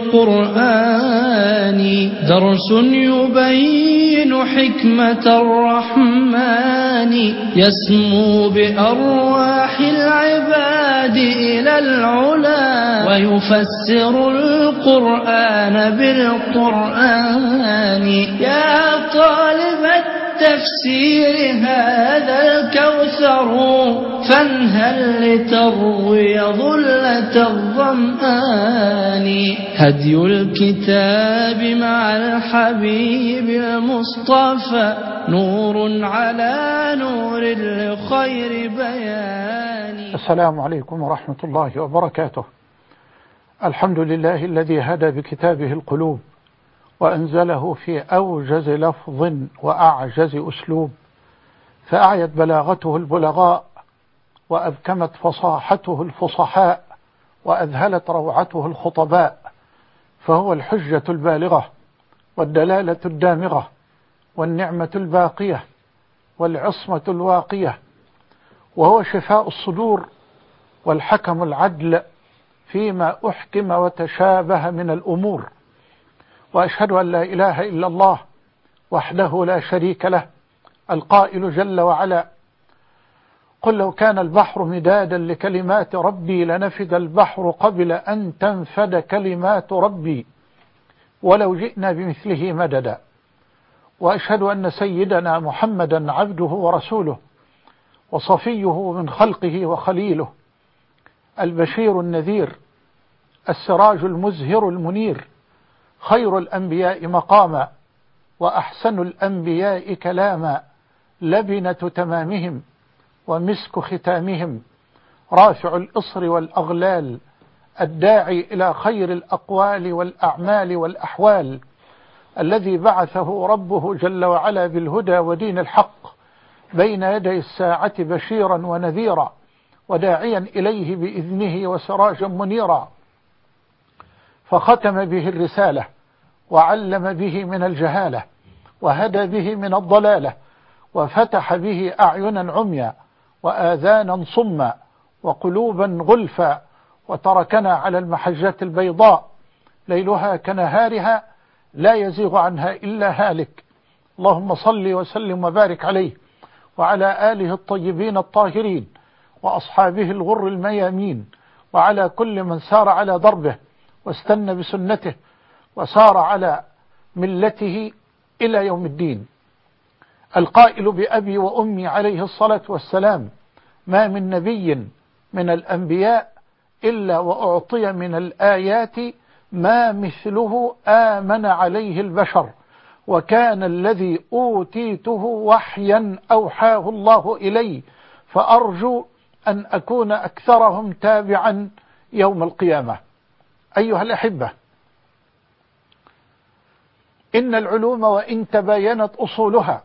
القرآن درس يبين حكمة الرحمن يسمو بأرواح العباد إلى العلا ويفسر القرآن بالقرآن. يا طالب التفسير هذا الكوثر فانهل لتروي ظلة الظمآن. هدي الكتاب مع الحبيب المصطفى نور على نور لخير بيان. السلام عليكم ورحمة الله وبركاته. الحمد لله الذي هدى بكتابه القلوب وأنزله في أوجز لفظ وأعجز أسلوب، فأعيت بلاغته البلغاء وأبكمت فصاحته الفصحاء وأذهلت روعته الخطباء، فهو الحجة البالغة والدلالة الدامغة والنعمة الباقية والعصمة الواقية، وهو شفاء الصدور والحكم العدل فيما أحكم وتشابه من الأمور. وأشهد أن لا إله إلا الله وحده لا شريك له القائل جل وعلا: قل لو كان البحر مدادا لكلمات ربي لنفد البحر قبل أن تنفد كلمات ربي ولو جئنا بمثله مددا. وأشهد أن سيدنا محمدا عبده ورسوله وصفيه من خلقه وخليله، البشير النذير السراج المزهر المنير، خير الأنبياء مقاما وأحسن الأنبياء كلاما، لبنة تمامهم ومسك ختامهم، رافع الإصر والأغلال، الداعي إلى خير الأقوال والأعمال والأحوال، الذي بعثه ربه جل وعلا بالهدى ودين الحق بين يدي الساعة بشيرا ونذيرا وداعيا إليه بإذنه وسراجا منيرا، فختم به الرسالة وعلم به من الجهالة وهدى به من الضلالة وفتح به أعينا عميا وآذانا صما وقلوبا غلفا، وتركنا على المحجة البيضاء ليلها كنهارها لا يزيغ عنها إلا هالك. اللهم صل وسلم وبارك عليه وعلى آله الطيبين الطاهرين وأصحابه الغر الميامين وعلى كل من سار على ضربه واستنى بسنته وسار على ملته إلى يوم الدين. القائل بأبي وأمي عليه الصلاة والسلام: ما من نبي من الأنبياء إلا وأعطي من الآيات ما مثله آمن عليه البشر، وكان الذي أوتيته وحيا أوحاه الله إلي، فأرجو أن أكون أكثرهم تابعا يوم القيامة. أيها الأحبة، إن العلوم وإن تباينت أصولها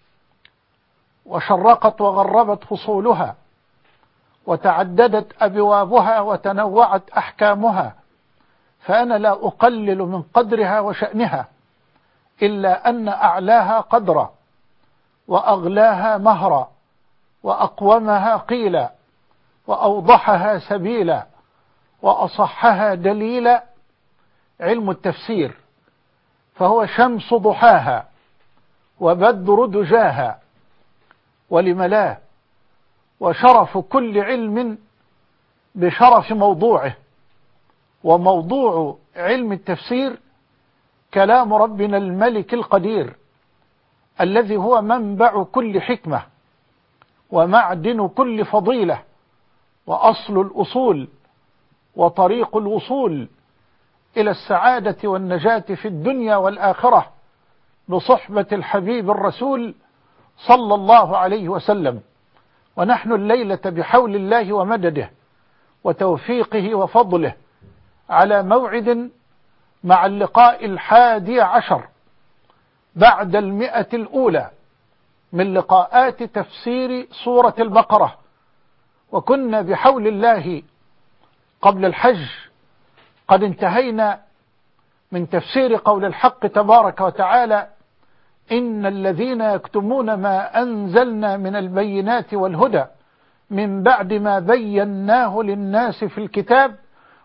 وشرقت وغربت فصولها وتعددت أبوابها وتنوعت أحكامها، فأنا لا أقلل من قدرها وشأنها، إلا أن أعلاها قدرا وأغلاها مهرا وأقومها قيلا وأوضحها سبيلا وأصحها دليلا علم التفسير، فهو شمس ضحاها وبدر دجاها، ولم لا، وشرف كل علم بشرف موضوعه. وموضوع علم التفسير كلام ربنا الملك القدير الذي هو منبع كل حكمة ومعدن كل فضيلة وأصل الأصول وطريق الوصول إلى السعادة والنجاة في الدنيا والآخرة بصحبة الحبيب الرسول صلى الله عليه وسلم. ونحن الليلة بحول الله ومدده وتوفيقه وفضله على موعد مع اللقاء 11 بعد 100 الأولى من لقاءات تفسير سورة البقرة. وكنا بحول الله قبل الحج قد انتهينا من تفسير قول الحق تبارك وتعالى: إن الذين يكتمون ما أنزلنا من البينات والهدى من بعد ما بيناه للناس في الكتاب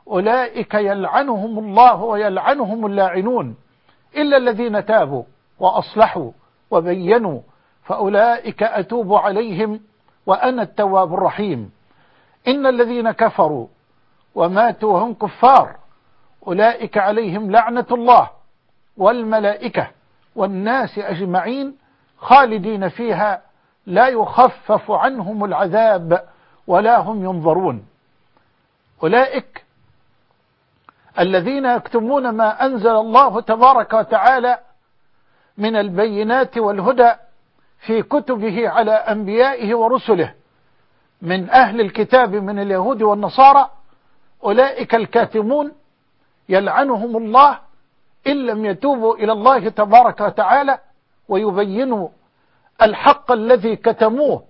أولئك يلعنهم الله ويلعنهم اللاعنون إلا الذين تابوا وأصلحوا وبينوا فأولئك أتوب عليهم وأنا التواب الرحيم. إن الذين كفروا وماتوا وهم كفار أولئك عليهم لعنة الله والملائكة والناس أجمعين خالدين فيها لا يخفف عنهم العذاب ولا هم ينظرون. أولئك الذين يكتمون ما أنزل الله تبارك وتعالى من البينات والهدى في كتبه على أنبيائه ورسله من أهل الكتاب من اليهود والنصارى، أولئك الكاتمون يلعنهم الله إن لم يتوبوا إلى الله تبارك وتعالى ويبينوا الحق الذي كتموه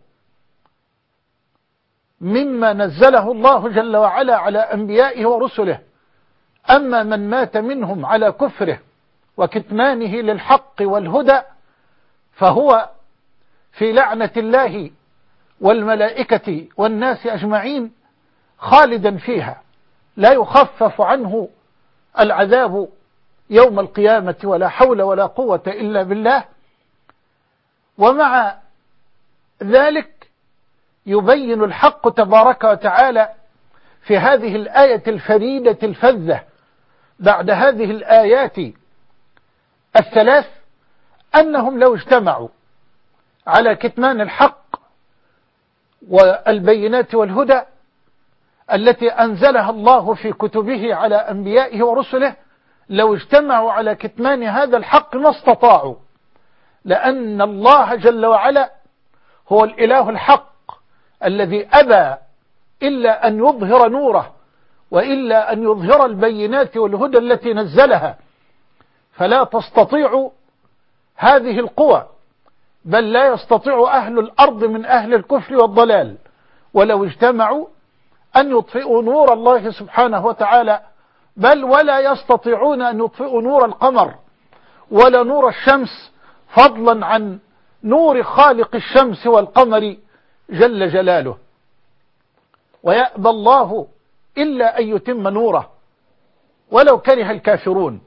مما نزله الله جل وعلا على أنبيائه ورسله. أما من مات منهم على كفره وكتمانه للحق والهدى فهو في لعنة الله والملائكة والناس أجمعين خالدا فيها لا يخفف عنه العذاب يوم القيامة ولا حول ولا قوة إلا بالله. ومع ذلك يبين الحق تبارك وتعالى في هذه الآية الفريدة الفذة بعد هذه الآيات الثلاث أنهم لو اجتمعوا على كتمان الحق والبينات والهدى التي أنزلها الله في كتبه على أنبيائه ورسله لو اجتمعوا على كتمان هذا الحق ما استطاعوا، لأن الله جل وعلا هو الإله الحق الذي أبى إلا أن يظهر نوره وإلا أن يظهر البينات والهدى التي نزلها، فلا تستطيع هذه القوى بل لا يستطيع أهل الأرض من أهل الكفر والضلال ولو اجتمعوا أن يطفئوا نور الله سبحانه وتعالى، بل ولا يستطيعون أن يطفئوا نور القمر ولا نور الشمس فضلا عن نور خالق الشمس والقمر جل جلاله. ويأبى الله إلا أن يتم نوره ولو كره الكافرون.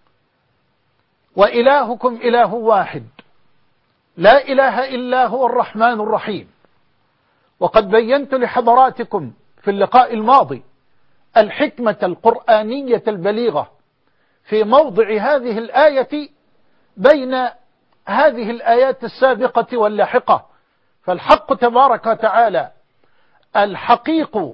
وإلهكم إله واحد لا إله إلا هو الرحمن الرحيم. وقد بينت لحضراتكم في اللقاء الماضي الحكمة القرآنية البليغة في موضع هذه الآية بين هذه الآيات السابقة واللاحقة. فالحق تبارك وتعالى الحقيق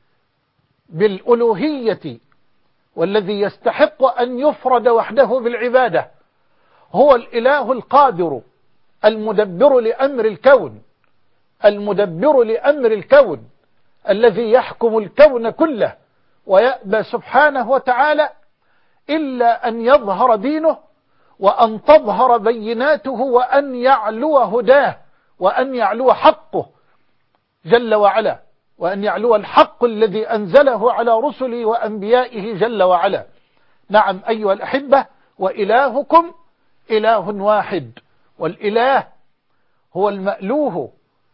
بالألوهية والذي يستحق أن يفرد وحده بالعبادة هو الإله القادر المدبر لأمر الكون، المدبر لأمر الكون الذي يحكم الكون كله، ويأبى سبحانه وتعالى إلا أن يظهر دينه وأن تظهر بيناته وأن يعلو هداه وأن يعلو حقه جل وعلا، وأن يعلو الحق الذي أنزله على رسله وأنبيائه جل وعلا. نعم أيها الأحبة، وإلهكم إله واحد، والإله هو المألوه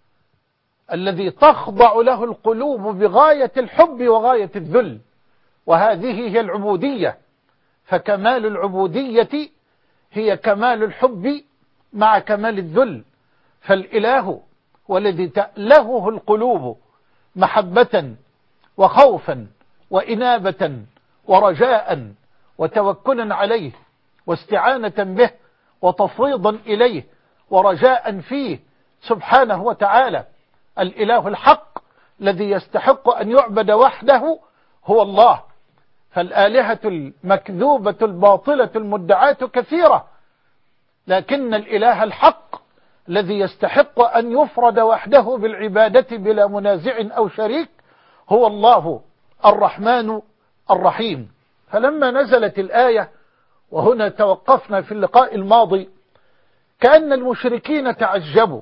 الذي تخضع له القلوب بغاية الحب وغاية الذل، وهذه هي العبودية. فكمال العبودية هي كمال الحب مع كمال الذل. فالإله والذي تألهه القلوب محبة وخوفا وإنابة ورجاء وتوكلا عليه واستعانة به وتفويضا إليه ورجاء فيه سبحانه وتعالى. الإله الحق الذي يستحق أن يعبد وحده هو الله. فالآلهة المكذوبة الباطلة المدعاة كثيرة، لكن الإله الحق الذي يستحق أن يفرد وحده بالعبادة بلا منازع أو شريك هو الله الرحمن الرحيم. فلما نزلت الآية، وهنا توقفنا في اللقاء الماضي، كأن المشركين تعجبوا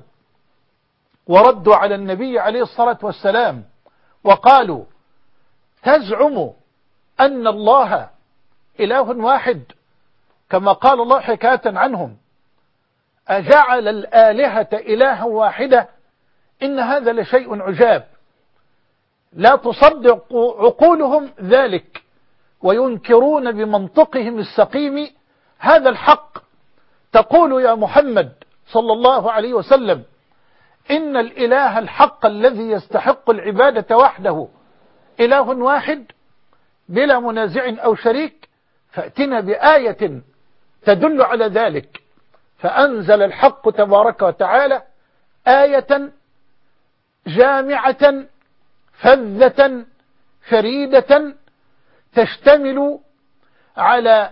وردوا على النبي عليه الصلاة والسلام وقالوا: تزعم أن الله إله واحد كما قال الله حكاية عنهم، أجعل الآلهة إلها واحدة؟ إن هذا لشيء عجاب. لا تصدق عقولهم ذلك، وينكرون بمنطقهم السقيم هذا الحق. تقول يا محمد صلى الله عليه وسلم: إن الإله الحق الذي يستحق العبادة وحده إله واحد بلا منازع أو شريك، فأتنا بآية تدل على ذلك. فأنزل الحق تبارك وتعالى آية جامعة فذة فريدة تشتمل على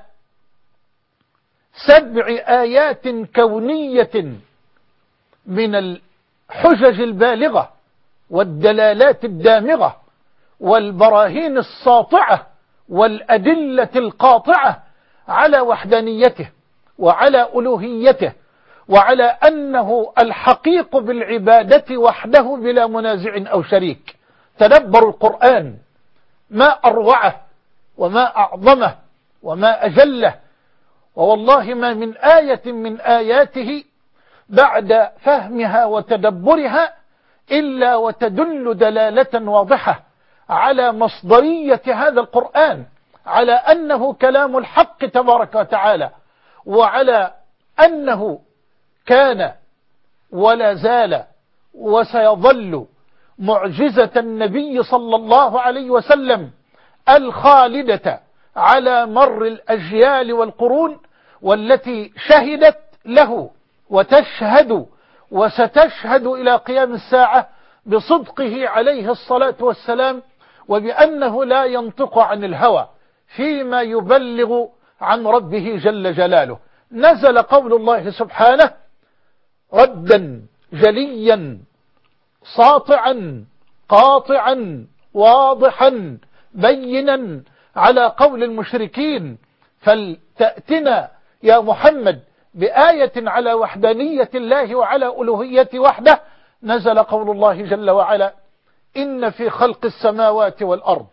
7 آيات كونية من الحجج البالغة والدلالات الدامغة والبراهين الساطعة والأدلة القاطعة على وحدانيته وعلى ألوهيته وعلى أنه الحقيق بالعبادة وحده بلا منازع أو شريك. تدبروا القرآن، ما أروعه وما أعظمه وما أجله. ووالله ما من آية من آياته بعد فهمها وتدبرها إلا وتدل دلالة واضحة على مصدرية هذا القرآن، على أنه كلام الحق تبارك وتعالى، وعلى أنه كان ولا زال وسيظل معجزة النبي صلى الله عليه وسلم الخالدة على مر الأجيال والقرون، والتي شهدت له وتشهد وستشهد إلى قيام الساعة بصدقه عليه الصلاة والسلام، وبأنه لا ينطق عن الهوى فيما يبلغ عن ربه جل جلاله. نزل قول الله سبحانه ردا جليا ساطعا قاطعا واضحا بينا على قول المشركين. فلتأتنا يا محمد بآية على وحدانية الله وعلى ألوهية وحده. نزل قول الله جل وعلا: إن في خلق السماوات والأرض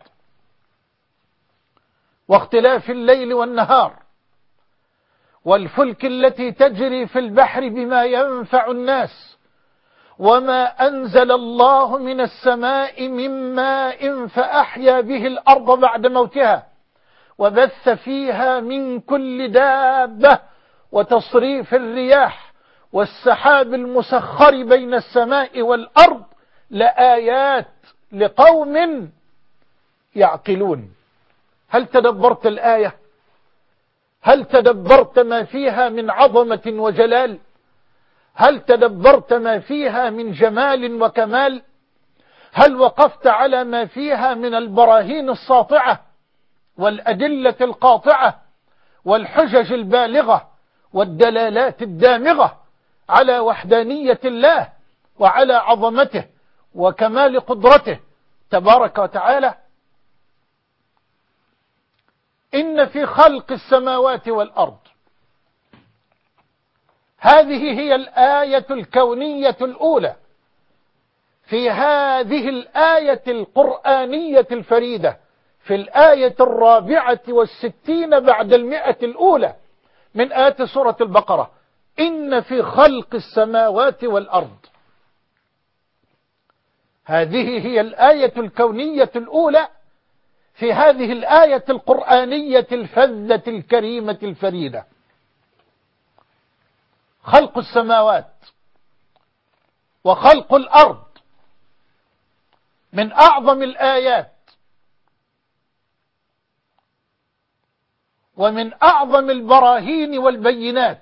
واختلاف الليل والنهار والفلك التي تجري في البحر بما ينفع الناس وما أنزل الله من السماء من ماء فأحيا به الأرض بعد موتها وبث فيها من كل دابة وتصريف الرياح والسحاب المسخر بين السماء والأرض لآيات لقوم يعقلون. هل تدبرت الآية؟ هل تدبرت ما فيها من عظمة وجلال؟ هل تدبرت ما فيها من جمال وكمال؟ هل وقفت على ما فيها من البراهين الساطعة والأدلة القاطعة والحجج البالغة والدلالات الدامغة على وحدانية الله وعلى عظمته وكمال قدرته تبارك وتعالى؟ إن في خلق السماوات والأرض، هذه هي الآية الكونية الأولى في هذه الآية القرآنية الفريدة، في الآية 64 بعد 100 الأولى من آية سورة البقرة. إن في خلق السماوات والأرض، هذه هي الآية الكونية الأولى في هذه الآية القرآنية الفذة الكريمة الفريدة. خلق السماوات وخلق الأرض من أعظم الآيات ومن أعظم البراهين والبينات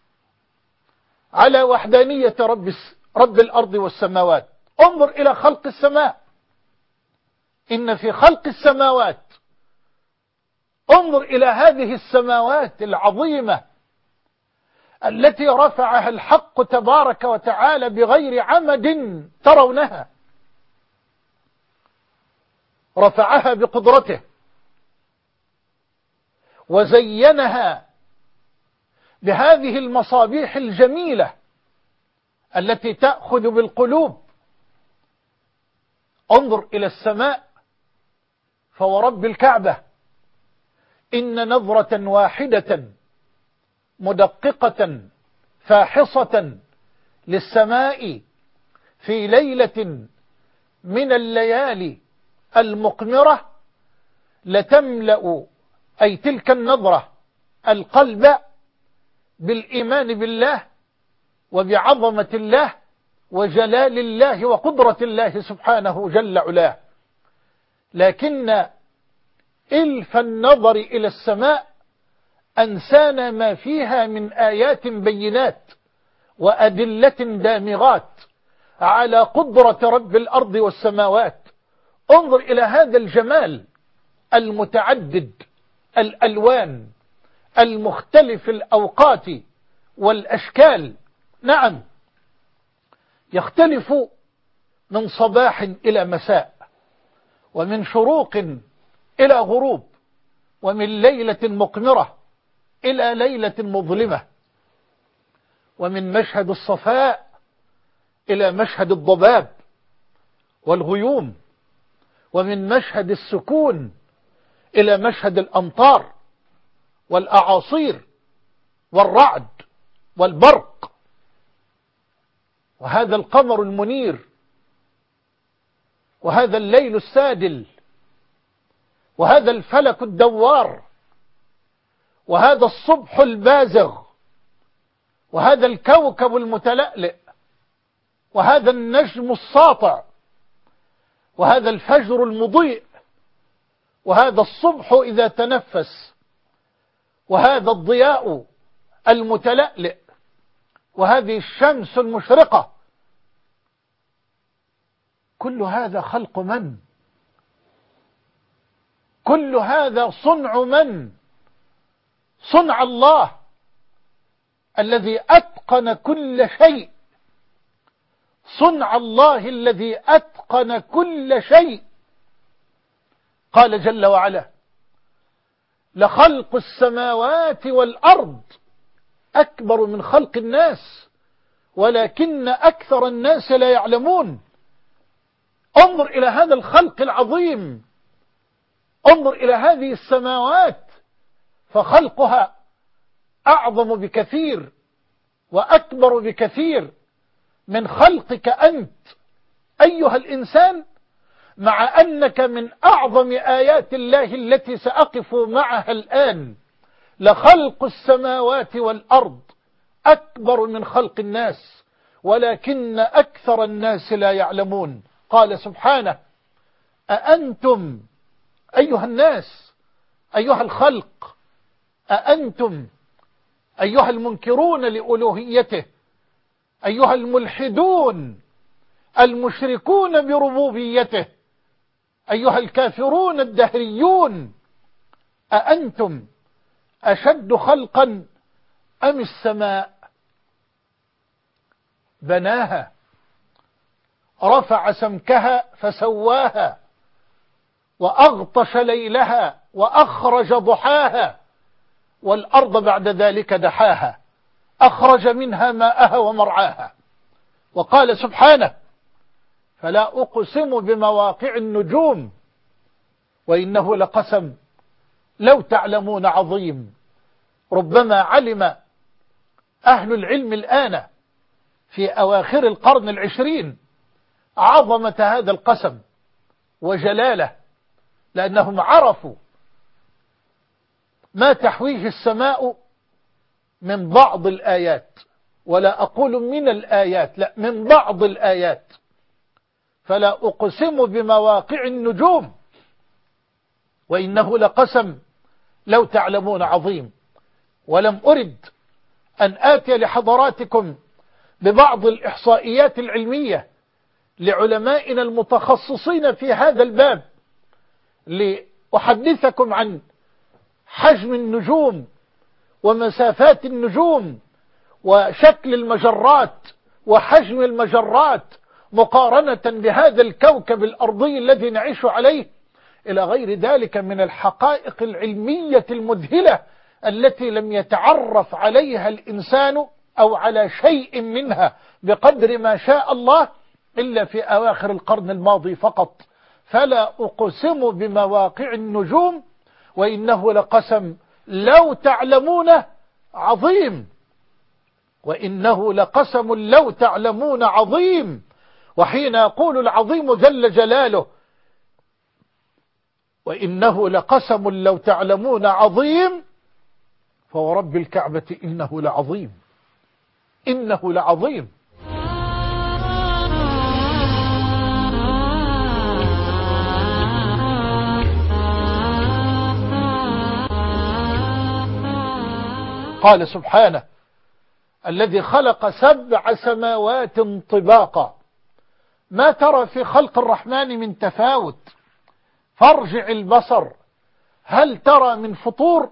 على وحدانية رب الأرض والسماوات. انظر إلى خلق السماء، إن في خلق السماوات، انظر إلى هذه السماوات العظيمة التي رفعها الحق تبارك وتعالى بغير عمد ترونها، رفعها بقدرته وزينها بهذه المصابيح الجميلة التي تأخذ بالقلوب. انظر إلى السماء فورب الكعبة إن نظرة واحدة مدققة فاحصة للسماء في ليلة من الليالي المقمرة لتملأ أي تلك النظرة القلب بالإيمان بالله وبعظمة الله وجلال الله وقدرة الله سبحانه جل علاه. لكن إلف النظر إلى السماء أنسانا ما فيها من آيات بينات وأدلة دامغات على قدرة رب الأرض والسماوات. انظر إلى هذا الجمال المتعدد الألوان المختلف الأوقات والأشكال. نعم، يختلف من صباح إلى مساء، ومن شروق إلى غروب، ومن ليلة مقمرة إلى ليلة مظلمة، ومن مشهد الصفاء إلى مشهد الضباب والغيوم، ومن مشهد السكون إلى مشهد الأمطار والأعاصير والرعد والبرق. وهذا القمر المنير، وهذا الليل السادل، وهذا الفلك الدوار، وهذا الصبح البازغ، وهذا الكوكب المتلألئ، وهذا النجم الساطع، وهذا الفجر المضيء، وهذا الصبح إذا تنفس، وهذا الضياء المتلألئ، وهذه الشمس المشرقة. كل هذا خلق من؟ كل هذا صنع من؟ صنع الله الذي أتقن كل شيء. صنع الله الذي أتقن كل شيء. قال جل وعلا: لخلق السماوات والأرض أكبر من خلق الناس ولكن أكثر الناس لا يعلمون. انظر إلى هذا الخلق العظيم، انظر إلى هذه السماوات، فخلقها أعظم بكثير وأكبر بكثير من خلقك أنت أيها الإنسان، مع أنك من أعظم آيات الله التي سأقف معها الآن. لخلق السماوات والأرض أكبر من خلق الناس ولكن أكثر الناس لا يعلمون. قال سبحانه: أأنتم أيها الناس أيها الخلق، أأنتم أيها المنكرون لألوهيته، أيها الملحدون المشركون بربوبيته، أيها الكافرون الدهريون، أأنتم أشد خلقا أم السماء بناها رفع سمكها فسواها وأغطش ليلها وأخرج ضحاها والأرض بعد ذلك دحاها أخرج منها ماءها ومرعاها. وقال سبحانه: فلا أقسم بمواقع النجوم وإنه لقسم لو تعلمون عظيم. ربما علم أهل العلم الآن في أواخر القرن العشرين عظمة هذا القسم وجلاله، لأنهم عرفوا ما تحويه السماء من بعض الآيات، ولا أقول من الآيات، لا، من بعض الآيات. فلا أقسم بمواقع النجوم وإنه لقسم لو تعلمون عظيم. ولم أرد أن آتي لحضراتكم ببعض الإحصائيات العلمية لعلمائنا المتخصصين في هذا الباب لأحدثكم عن حجم النجوم ومسافات النجوم وشكل المجرات وحجم المجرات مقارنة بهذا الكوكب الأرضي الذي نعيش عليه، إلى غير ذلك من الحقائق العلمية المذهلة التي لم يتعرف عليها الإنسان أو على شيء منها بقدر ما شاء الله إلا في أواخر القرن الماضي فقط. فلا أقسم بمواقع النجوم وإنه لقسم لو تعلمون عظيم. وإنه لقسم لو تعلمون عظيم. وحين يقول العظيم جل جلاله: وإنه لقسم لو تعلمون عظيم، فورب الكعبة إنه لعظيم، إنه لعظيم. قال سبحانه: الذي خلق 7 سماوات طباقا ما ترى في خلق الرحمن من تفاوت فارجع البصر هل ترى من فطور،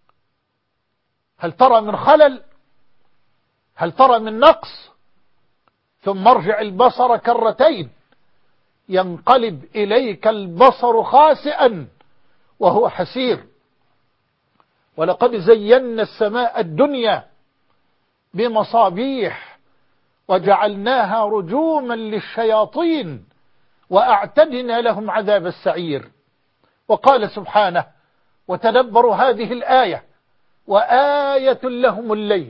هل ترى من خلل، هل ترى من نقص، ثم ارجع البصر كرتين ينقلب إليك البصر خاسئا وهو حسير. ولقد زينا السماء الدنيا بمصابيح وجعلناها رجوما للشياطين وأعتدنا لهم عذاب السعير. وقال سبحانه: وتدبروا هذه الآية: وآية لهم الليل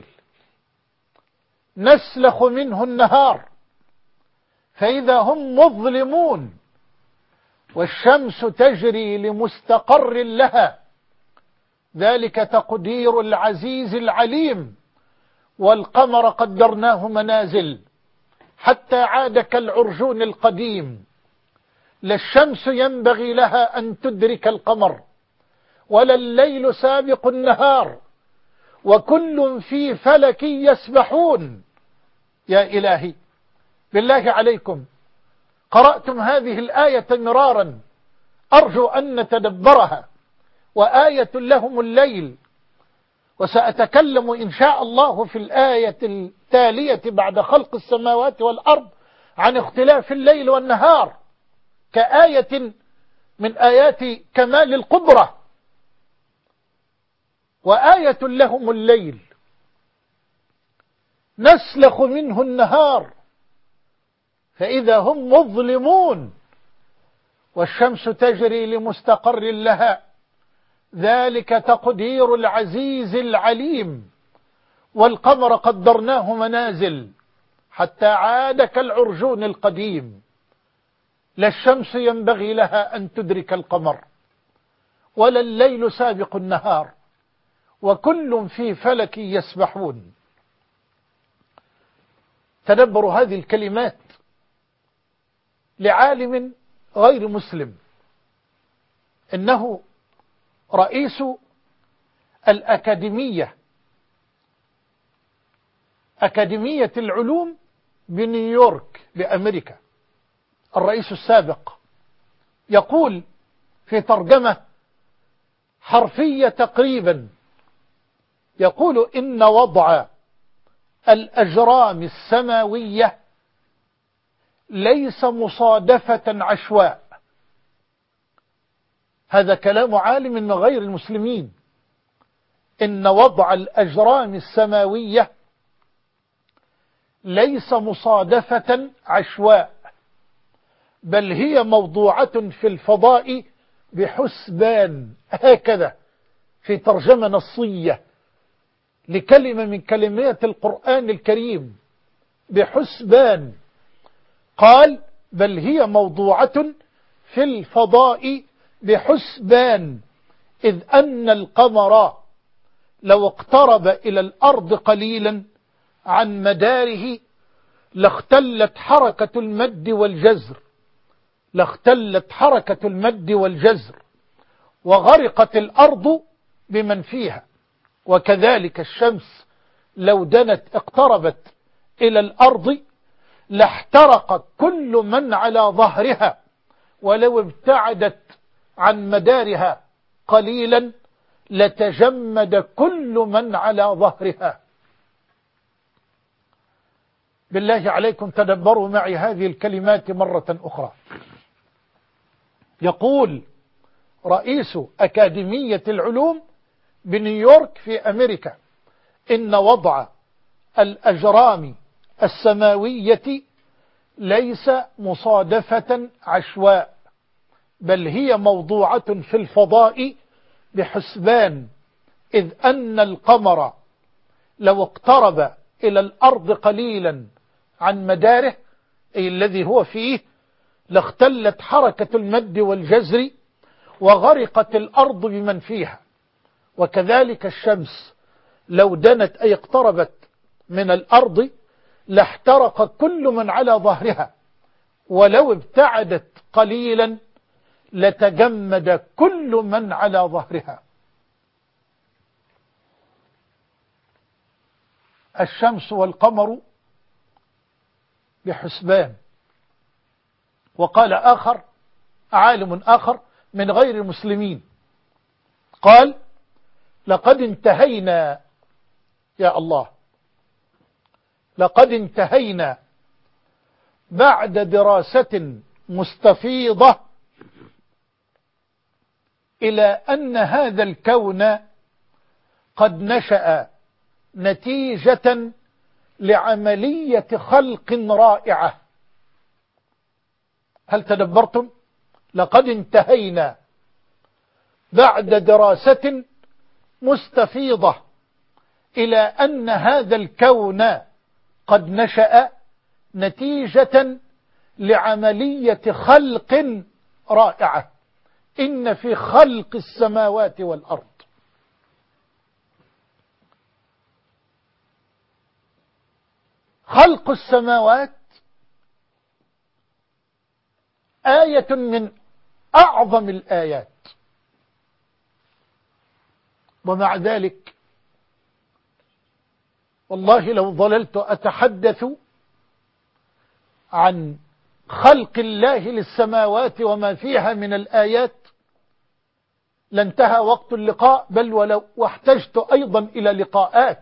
نسلخ منه النهار فإذا هم مظلمون والشمس تجري لمستقر لها ذلك تقدير العزيز العليم والقمر قدرناه منازل حتى عاد كالعرجون القديم لا الشمس ينبغي لها أن تدرك القمر ولا الليل سابق النهار وكل في فلك يسبحون. يا إلهي بالله عليكم قرأتم هذه الآية مرارا، أرجو أن نتدبرها. وآية لهم الليل، وسأتكلم إن شاء الله في الآية التالية بعد خلق السماوات والأرض عن اختلاف الليل والنهار كآية من آيات كمال القدرة. وآية لهم الليل نسلخ منه النهار فإذا هم مظلمون والشمس تجري لمستقر لها ذلك تقدير العزيز العليم والقمر قدرناه منازل حتى عاد كالعرجون القديم لا الشمس ينبغي لها أن تدرك القمر ولا الليل سابق النهار وكل في فلك يسبحون. تدبروا هذه الكلمات لعالم غير مسلم، إنه رئيس الأكاديمية، أكاديمية العلوم بنيويورك بأمريكا، الرئيس السابق، يقول في ترجمة حرفية تقريبا، يقول إن وضع الأجرام السماوية ليس مصادفة عشواء. هذا كلام عالم من غير المسلمين. إن وضع الأجرام السماوية ليس مصادفة عشواء بل هي موضوعة في الفضاء بحسبان. هكذا في ترجمة نصية لكلمة من كلمات القرآن الكريم، بحسبان. قال بل هي موضوعة في الفضاء بحسبان إذ أن القمر لو اقترب إلى الأرض قليلا عن مداره لاختلت حركة المد والجزر، لاختلت حركة المد والجزر وغرقت الأرض بمن فيها. وكذلك الشمس لو دنت اقتربت إلى الأرض لاحترق كل من على ظهرها ولو ابتعدت عن مدارها قليلا لتجمد كل من على ظهرها. بالله عليكم تدبروا معي هذه الكلمات مرة أخرى. يقول رئيس أكاديمية العلوم بنيويورك في أمريكا إن وضع الأجرام السماوية ليس مصادفة عشواء بل هي موضوعة في الفضاء بحسبان إذ أن القمر لو اقترب إلى الأرض قليلا عن مداره أي الذي هو فيه لاختلت حركة المد والجزر وغرقت الأرض بمن فيها. وكذلك الشمس لو دنت أي اقتربت من الأرض لاحترق كل من على ظهرها، ولو ابتعدت قليلا لتجمد كل من على ظهرها. الشمس والقمر بحسبان. وقال آخر، عالم آخر من غير المسلمين، قال: لقد انتهينا يا الله، لقد انتهينا بعد دراسة مستفيضة إلى أن هذا الكون قد نشأ نتيجة لعملية خلق رائعة. هل تدبرتم؟ لقد انتهينا بعد دراسة مستفيضة إلى أن هذا الكون قد نشأ نتيجة لعملية خلق رائعة. إن في خلق السماوات والأرض. خلق السماوات آية من أعظم الآيات، ومع ذلك والله لو ظللت أتحدث عن خلق الله للسماوات وما فيها من الآيات لانتهى وقت اللقاء، بل ولو واحتجت أيضا إلى لقاءات،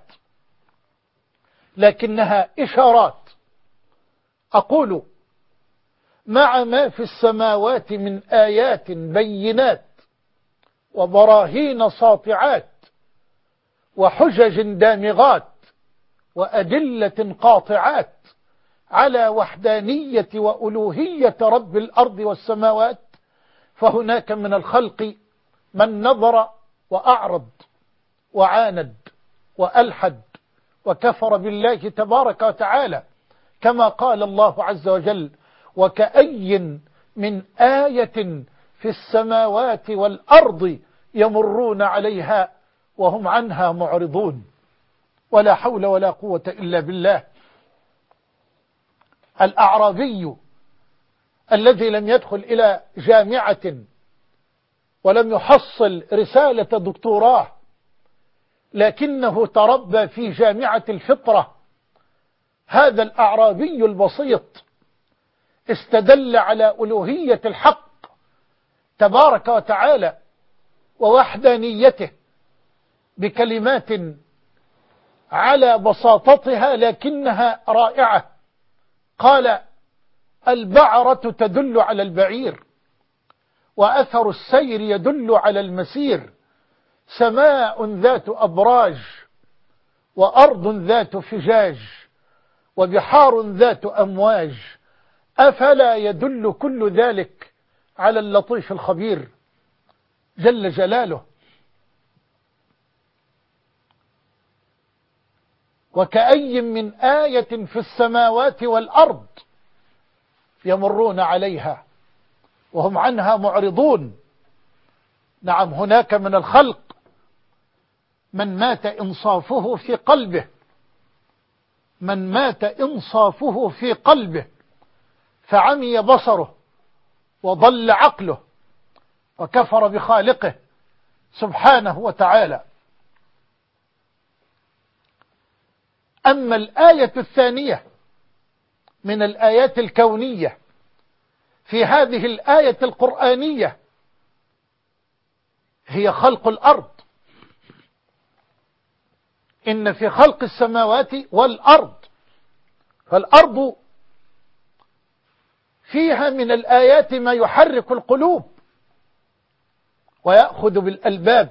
لكنها إشارات. أقول: مع ما في السماوات من آيات بينات وبراهين ساطعات وحجج دامغات وأدلة قاطعات على وحدانية وألوهية رب الأرض والسماوات، فهناك من الخلق من نظر وأعرض وعاند وألحد وكفر بالله تبارك وتعالى، كما قال الله عز وجل: وكأي من آية في السماوات والأرض يمرون عليها وهم عنها معرضون. ولا حول ولا قوة إلا بالله. الأعرابي الذي لم يدخل إلى جامعة ولم يحصل رسالة دكتوراه، لكنه تربى في جامعة الفطرة، هذا الأعرابي البسيط استدل على ألوهية الحق تبارك وتعالى ووحدانيته بكلمات على بساطتها لكنها رائعة. قال: البعرة تدل على البعير، وأثر السير يدل على المسير، سماء ذات أبراج، وأرض ذات فجاج، وبحار ذات أمواج، أفلا يدل كل ذلك على اللطيف الخبير جل جلاله. وكأي من آية في السماوات والأرض يمرون عليها وهم عنها معرضون. نعم، هناك من الخلق من مات إنصافه في قلبه، من مات إنصافه في قلبه فعمي بصره وضل عقله وكفر بخالقه سبحانه وتعالى. أما الآية الثانية من الآيات الكونية في هذه الآية القرآنية هي خلق الأرض. إن في خلق السماوات والأرض، فالأرض فيها من الآيات ما يحرك القلوب ويأخذ بالألباب،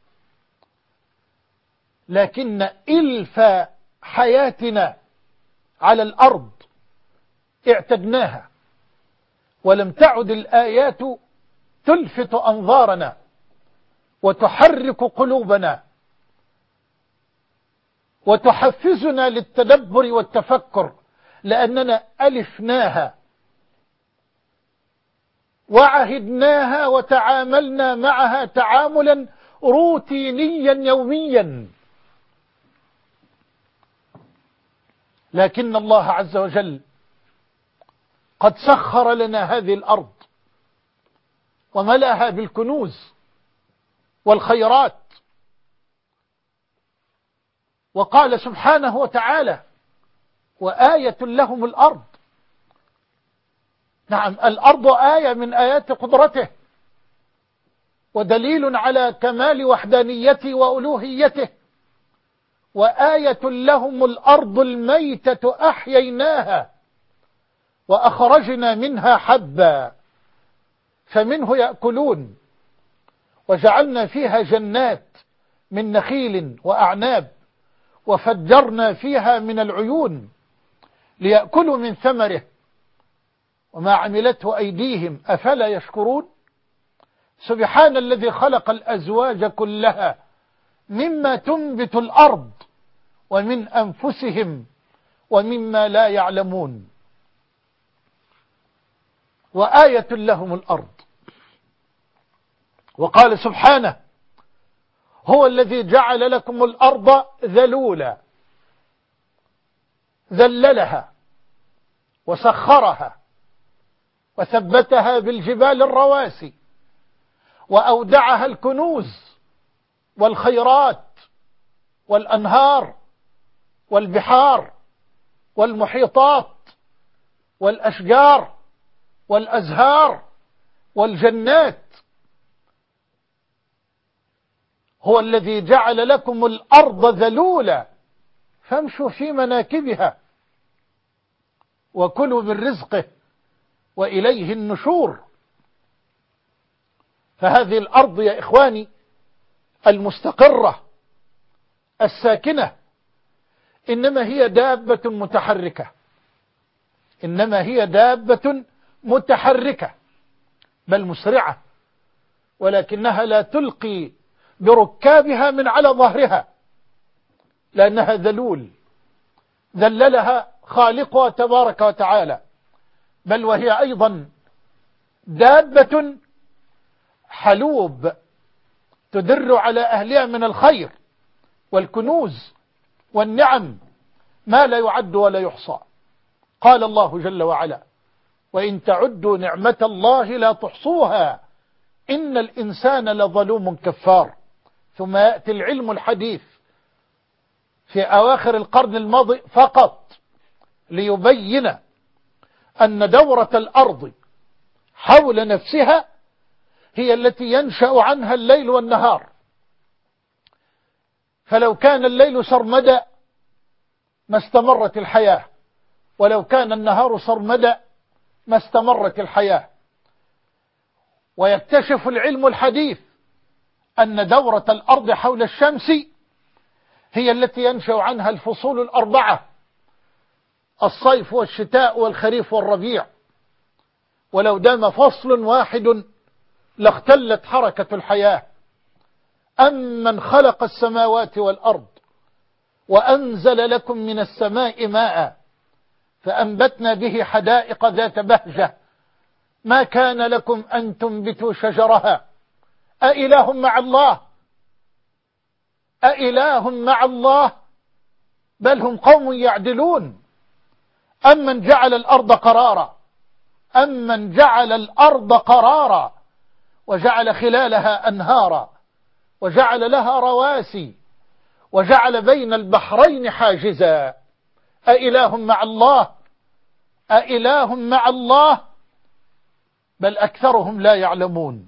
لكن إلف حياتنا على الأرض اعتدناها، ولم تعد الآيات تلفت أنظارنا وتحرك قلوبنا وتحفزنا للتدبر والتفكر، لأننا ألفناها وعهدناها وتعاملنا معها تعاملا روتينيا يوميا، لكن الله عز وجل قد سخر لنا هذه الأرض وملأها بالكنوز والخيرات، وقال سبحانه وتعالى: وآية لهم الأرض. نعم، الأرض آية من آيات قدرته ودليل على كمال وحدانيته وألوهيته. وآية لهم الأرض الميتة أحييناها وأخرجنا منها حبا فمنه يأكلون وجعلنا فيها جنات من نخيل وأعناب وفجرنا فيها من العيون ليأكلوا من ثمره وما عملته أيديهم أفلا يشكرون. سبحان الذي خلق الأزواج كلها مما تنبت الأرض ومن أنفسهم ومما لا يعلمون. وآية لهم الأرض. وقال سبحانه: هو الذي جعل لكم الأرض ذلولا، ذللها وسخرها وثبتها بالجبال الرواسي وأودعها الكنوز والخيرات والأنهار والبحار والمحيطات والأشجار والأزهار والجنات. هو الذي جعل لكم الأرض ذلولا فامشوا في مناكبها وكلوا من رزقه وإليه النشور. فهذه الأرض يا إخواني المستقرة الساكنة إنما هي دابة متحركة، إنما هي دابة متحركة بل مسرعة، ولكنها لا تلقي بركابها من على ظهرها لأنها ذلول، ذللها خالقها تبارك وتعالى. بل وهي أيضا دابة حلوب تدر على أهلها من الخير والكنوز والنعم ما لا يعد ولا يحصى. قال الله جل وعلا: وإن تعدوا نعمة الله لا تحصوها إن الإنسان لظلوم كفار. ثم يأتي العلم الحديث في أواخر القرن الماضي فقط ليبين أن دورة الأرض حول نفسها هي التي ينشأ عنها الليل والنهار. فلو كان الليل سرمدا ما استمرت الحياة، ولو كان النهار سرمدا ما استمرت الحياة. ويكتشف العلم الحديث أن دورة الأرض حول الشمس هي التي ينشأ عنها الفصول الأربعة: الصيف والشتاء والخريف والربيع. ولو دام فصل واحد لاختلت حركة الحياة. أمن خلق السماوات والأرض وأنزل لكم من السماء ماء فأنبتنا به حدائق ذات بهجة ما كان لكم أن تنبتوا شجرها أإله مع الله، أإله مع الله، بل هم قوم يعدلون. أمن جعل الأرض قرارا، أمن جعل الأرض قرارا وجعل خلالها أنهارا وجعل لها رواسي وجعل بين البحرين حاجزا أإله مع الله، أإله مع الله، بل أكثرهم لا يعلمون.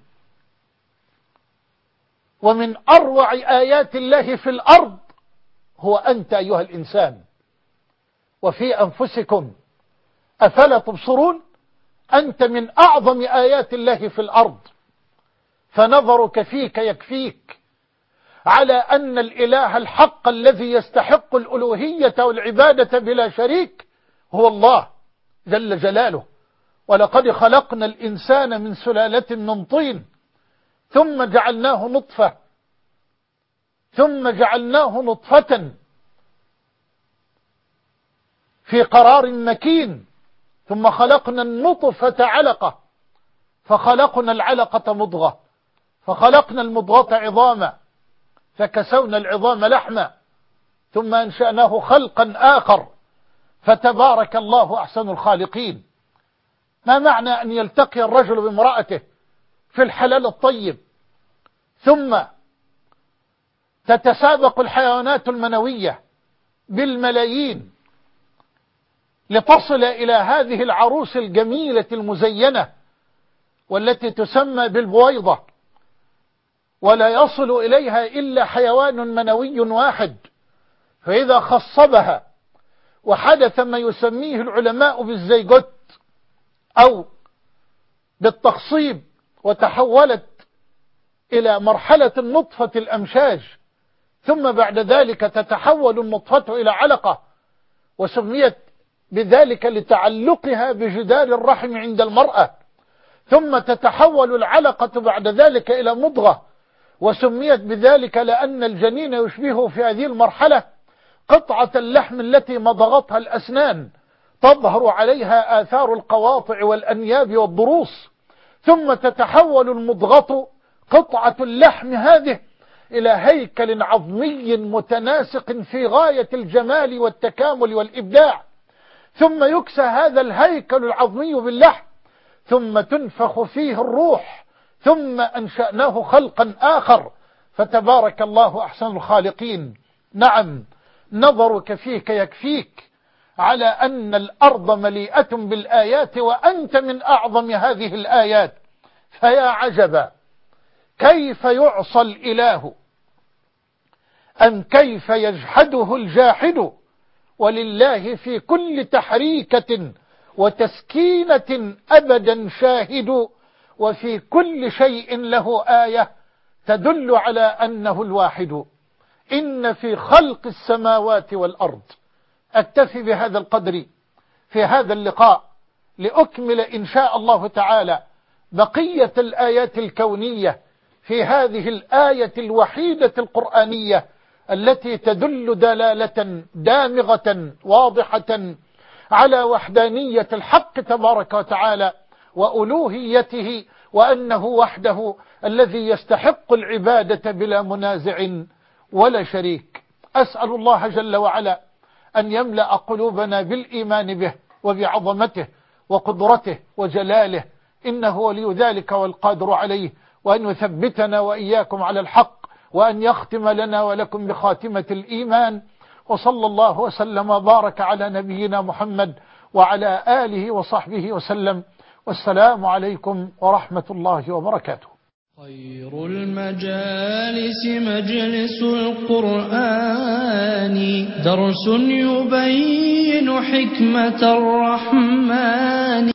ومن أروع آيات الله في الأرض هو أنت أيها الإنسان وفي أنفسكم أفلا تبصرون. أنت من أعظم آيات الله في الأرض، فنظرك فيك يكفيك على أن الإله الحق الذي يستحق الألوهية والعبادة بلا شريك هو الله جل جلاله. ولقد خلقنا الإنسان من سلالة من طين ثم جعلناه نطفة في قرار مكين ثم خلقنا النطفة علقة فخلقنا العلقة مضغة، فخلقنا المضغة عظاما، فكسونا العظام لحما، ثم أنشأناه خلقا آخر، فتبارك الله أحسن الخالقين. ما معنى أن يلتقي الرجل بامرأته في الحلال الطيب، ثم تتسابق الحيوانات المنوية بالملايين لتصل إلى هذه العروس الجميلة المزينة والتي تسمى بالبويضة، ولا يصل إليها إلا حيوان منوي واحد، فإذا خصبها وحدث ما يسميه العلماء بالزيجوت أو بالتخصيب وتحولت إلى مرحلة النطفة الأمشاج، ثم بعد ذلك تتحول النطفة إلى علقة، وسميت بذلك لتعلقها بجدار الرحم عند المرأة، ثم تتحول العلقة بعد ذلك إلى مضغة، وسميت بذلك لأن الجنين يشبه في هذه المرحلة قطعة اللحم التي مضغتها الأسنان، تظهر عليها آثار القواطع والأنياب والضروس، ثم تتحول المضغة قطعة اللحم هذه إلى هيكل عظمي متناسق في غاية الجمال والتكامل والإبداع، ثم يكسى هذا الهيكل العظمي باللحم، ثم تنفخ فيه الروح، ثم أنشأناه خلقا آخر، فتبارك الله أحسن الخالقين. نعم، نظرك فيك يكفيك على أن الأرض مليئة بالآيات، وأنت من أعظم هذه الآيات. فيا عجبا كيف يعصى الإله أم كيف يجحده الجاحد، ولله في كل تحريكة وتسكينة أبدا شاهد، وفي كل شيء له آية تدل على أنه الواحد. إن في خلق السماوات والأرض. أكتفي بهذا القدر في هذا اللقاء لأكمل إن شاء الله تعالى بقية الآيات الكونية في هذه الآية الوحيدة القرآنية التي تدل دلالة دامغة واضحة على وحدانية الحق تبارك وتعالى وألوهيته، وأنه وحده الذي يستحق العبادة بلا منازع ولا شريك. أسأل الله جل وعلا أن يملأ قلوبنا بالإيمان به وبعظمته وقدرته وجلاله، إنه ولي ذلك والقادر عليه، وأن يثبتنا وإياكم على الحق، وأن يختم لنا ولكم بخاتمة الإيمان. وصلى الله وسلم وبارك على نبينا محمد وعلى آله وصحبه وسلم، والسلام عليكم ورحمة الله وبركاته. خير المجالس مجلس القرآن، درس يبين حكمة الرحمن.